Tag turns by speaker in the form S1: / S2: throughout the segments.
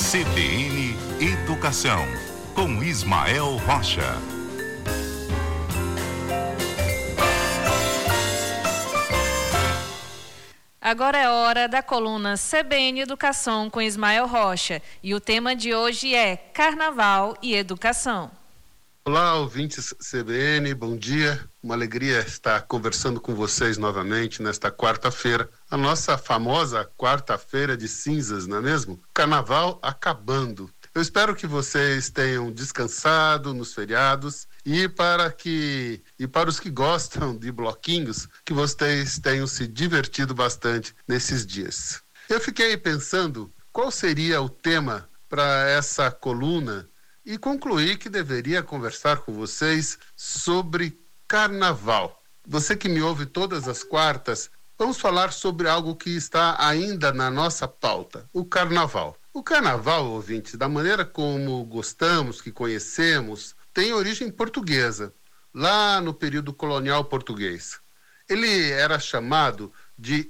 S1: CBN Educação, com Ismael Rocha.
S2: Agora é hora da coluna CBN Educação com Ismael Rocha. E o tema de hoje é Carnaval e Educação.
S3: Olá, ouvintes CBN, bom dia. Uma alegria estar conversando com vocês novamente nesta quarta-feira. A nossa famosa quarta-feira de cinzas, não é mesmo? Carnaval acabando. Eu espero que vocês tenham descansado nos feriados e para os que gostam de bloquinhos, que vocês tenham se divertido bastante nesses dias. Eu fiquei pensando qual seria o tema para essa coluna e concluí que deveria conversar com vocês sobre carnaval. Você que me ouve todas as quartas, vamos falar sobre algo que está ainda na nossa pauta, o carnaval. O carnaval, ouvintes, da maneira como gostamos, que conhecemos, tem origem portuguesa, lá no período colonial português. Ele era chamado de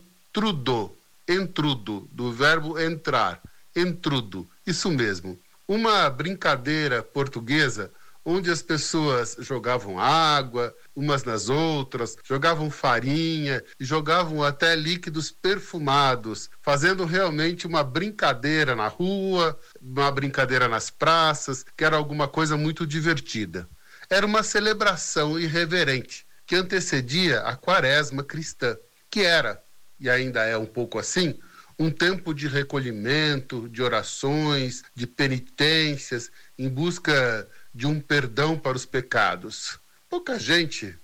S3: entrudo, do verbo entrar, entrudo, isso mesmo. Uma brincadeira portuguesa onde as pessoas jogavam água umas nas outras, jogavam farinha e jogavam até líquidos perfumados, fazendo realmente uma brincadeira na rua, uma brincadeira nas praças, que era alguma coisa muito divertida. Era uma celebração irreverente que antecedia a quaresma cristã, que era, e ainda é um pouco assim, um tempo de recolhimento, de orações, de penitências, em busca de um perdão para os pecados. Pouca gente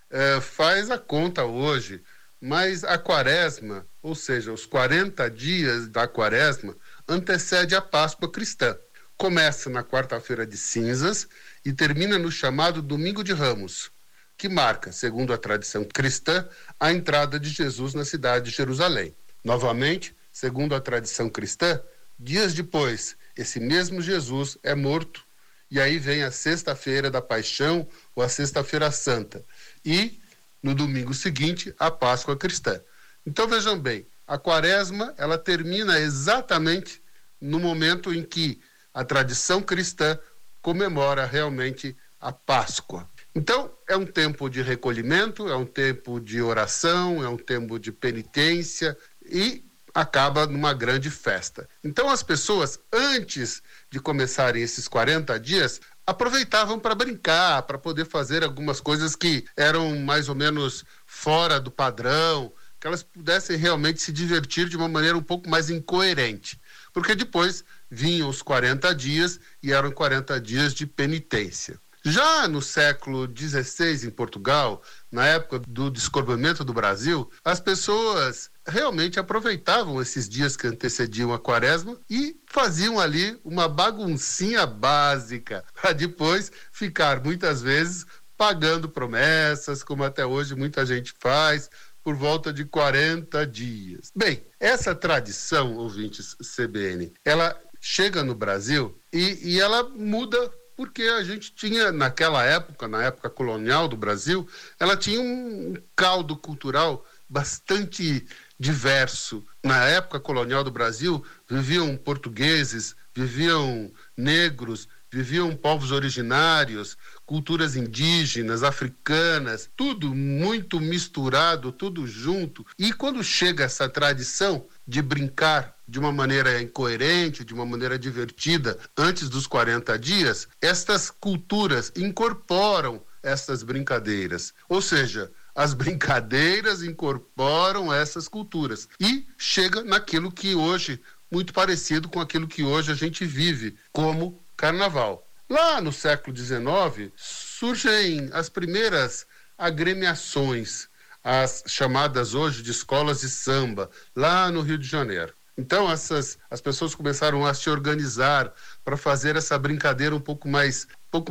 S3: faz a conta hoje, mas a quaresma, ou seja, os 40 dias da quaresma, antecede a Páscoa cristã. Começa na quarta-feira de cinzas e termina no chamado Domingo de Ramos, que marca, segundo a tradição cristã, a entrada de Jesus na cidade de Jerusalém. Novamente, segundo a tradição cristã, dias depois, esse mesmo Jesus é morto, e aí vem a sexta-feira da Paixão, ou a sexta-feira santa, e no domingo seguinte, a Páscoa cristã. Então vejam bem, a quaresma, ela termina exatamente no momento em que a tradição cristã comemora realmente a Páscoa. Então, é um tempo de recolhimento, é um tempo de oração, é um tempo de penitência e acaba numa grande festa. Então as pessoas, antes de começarem esses 40 dias, aproveitavam para brincar, para poder fazer algumas coisas que eram mais ou menos fora do padrão, que elas pudessem realmente se divertir de uma maneira um pouco mais incoerente. Porque depois vinham os 40 dias e eram 40 dias de penitência. Já no século XVI, em Portugal, na época do descobrimento do Brasil, as pessoas realmente aproveitavam esses dias que antecediam a quaresma e faziam ali uma baguncinha básica, para depois ficar, muitas vezes, pagando promessas, como até hoje muita gente faz, por volta de 40 dias. Bem, essa tradição, ouvintes CBN, ela chega no Brasil e ela muda porque a gente tinha, naquela época, na época colonial do Brasil, ela tinha um caldo cultural bastante diverso. Na época colonial do Brasil, viviam portugueses, viviam negros, viviam povos originários, culturas indígenas, africanas, tudo muito misturado, tudo junto. E quando chega essa tradição de brincar de uma maneira incoerente, de uma maneira divertida, antes dos 40 dias, estas culturas incorporam essas brincadeiras. Ou seja, as brincadeiras incorporam essas culturas. E chega naquilo que hoje, muito parecido com aquilo que hoje a gente vive como carnaval. Lá no século XIX, surgem as primeiras agremiações, as chamadas hoje de escolas de samba, lá no Rio de Janeiro. Então, as pessoas começaram a se organizar para fazer essa brincadeira um pouco mais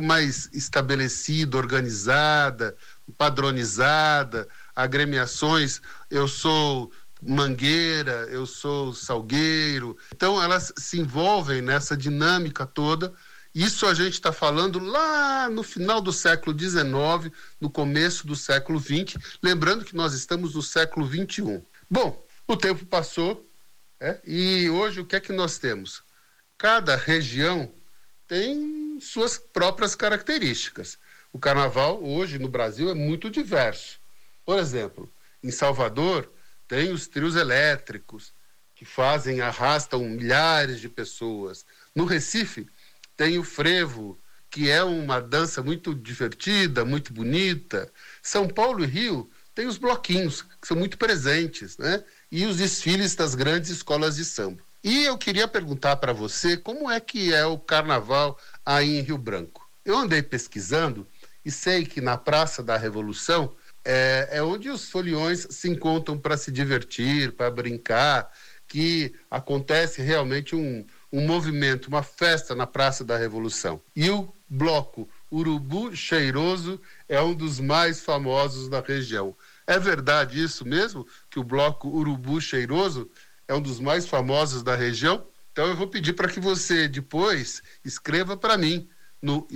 S3: estabelecida, organizada, padronizada, agremiações. Eu sou mangueira, eu sou salgueiro. Então, elas se envolvem nessa dinâmica toda. Isso a gente está falando lá no final do século XIX, no começo do século XX, lembrando que nós estamos no século XXI. Bom, o tempo passou, e hoje o que é que nós temos? Cada região tem suas próprias características. O carnaval hoje no Brasil é muito diverso. Por exemplo, em Salvador tem os trios elétricos que arrastam milhares de pessoas. No Recife tem o frevo, que é uma dança muito divertida, muito bonita. São Paulo e Rio tem os bloquinhos, que são muito presentes, né? E os desfiles das grandes escolas de samba. E eu queria perguntar para você como é que é o carnaval aí em Rio Branco. Eu andei pesquisando e sei que na Praça da Revolução é onde os foliões se encontram para se divertir, para brincar, que acontece realmente um movimento, uma festa na Praça da Revolução. E o bloco Urubu Cheiroso é um dos mais famosos da região. É verdade isso mesmo? Que o bloco Urubu Cheiroso é um dos mais famosos da região? Então eu vou pedir para que você depois escreva para mim no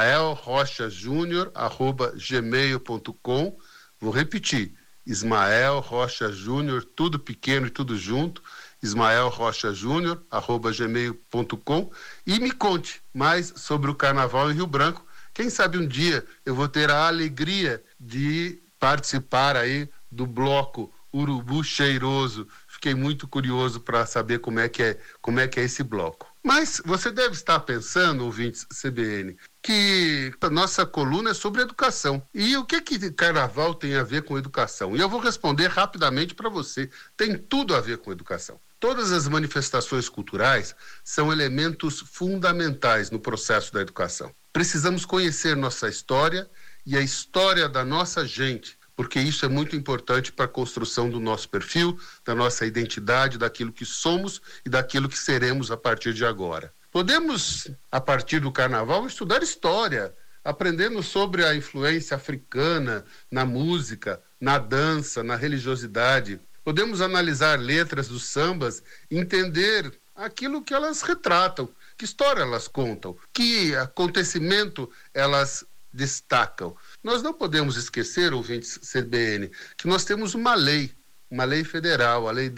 S3: ismaelrochajunior@gmail.com. Vou repetir, Ismael Rocha Júnior, tudo pequeno e tudo junto, ismaelrochajunior@gmail.com, e me conte mais sobre o carnaval em Rio Branco. Quem sabe um dia eu vou ter a alegria de participar aí do bloco Urubu Cheiroso. Fiquei muito curioso para saber como é que é esse bloco. Mas você deve estar pensando, ouvintes CBN, que a nossa coluna é sobre educação. E o que carnaval tem a ver com educação? E eu vou responder rapidamente para você. Tem tudo a ver com educação. Todas as manifestações culturais são elementos fundamentais no processo da educação. Precisamos conhecer nossa história e a história da nossa gente, porque isso é muito importante para a construção do nosso perfil, da nossa identidade, daquilo que somos e daquilo que seremos a partir de agora. Podemos, a partir do carnaval, estudar história, aprendendo sobre a influência africana na música, na dança, na religiosidade. Podemos analisar letras dos sambas e entender aquilo que elas retratam, que história elas contam, que acontecimento elas destacam. Nós não podemos esquecer, ouvintes CBN, que nós temos uma lei federal, a Lei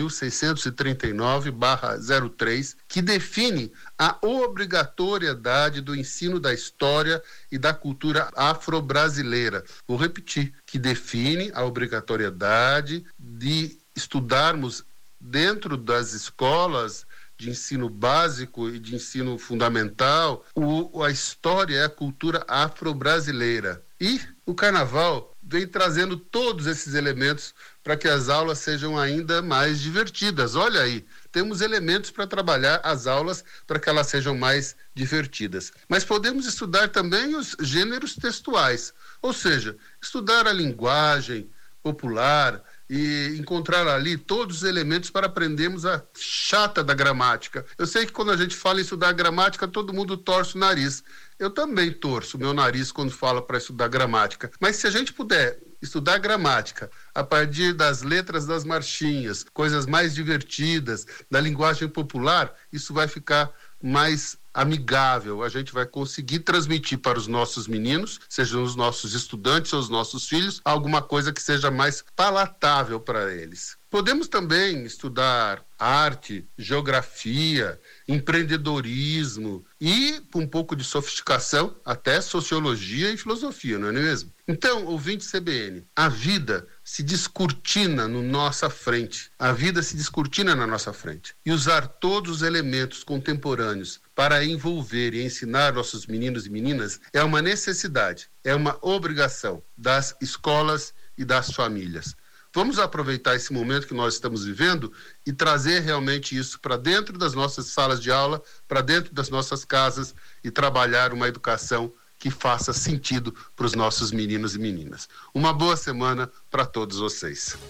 S3: 10.639/03, que define a obrigatoriedade do ensino da história e da cultura afro-brasileira. Vou repetir, que define a obrigatoriedade de estudarmos dentro das escolas de ensino básico e de ensino fundamental a história e a cultura afro-brasileira. E o carnaval vem trazendo todos esses elementos para que as aulas sejam ainda mais divertidas. Olha aí, temos elementos para trabalhar as aulas para que elas sejam mais divertidas. Mas podemos estudar também os gêneros textuais, ou seja, estudar a linguagem popular e encontrar ali todos os elementos para aprendermos a chata da gramática. Eu sei que quando a gente fala em estudar gramática, todo mundo torce o nariz. Eu também torço o meu nariz quando falo para estudar gramática. Mas se a gente puder estudar gramática a partir das letras das marchinhas, coisas mais divertidas, da linguagem popular, isso vai ficar mais amigável. A gente vai conseguir transmitir para os nossos meninos, sejam os nossos estudantes ou os nossos filhos, alguma coisa que seja mais palatável para eles. Podemos também estudar arte, geografia, empreendedorismo e, com um pouco de sofisticação, até sociologia e filosofia, não é mesmo? Então, ouvinte CBN, a vida se descortina na nossa frente. A vida se descortina na nossa frente. E usar todos os elementos contemporâneos para envolver e ensinar nossos meninos e meninas é uma necessidade, é uma obrigação das escolas e das famílias. Vamos aproveitar esse momento que nós estamos vivendo e trazer realmente isso para dentro das nossas salas de aula, para dentro das nossas casas e trabalhar uma educação que faça sentido para os nossos meninos e meninas. Uma boa semana para todos vocês.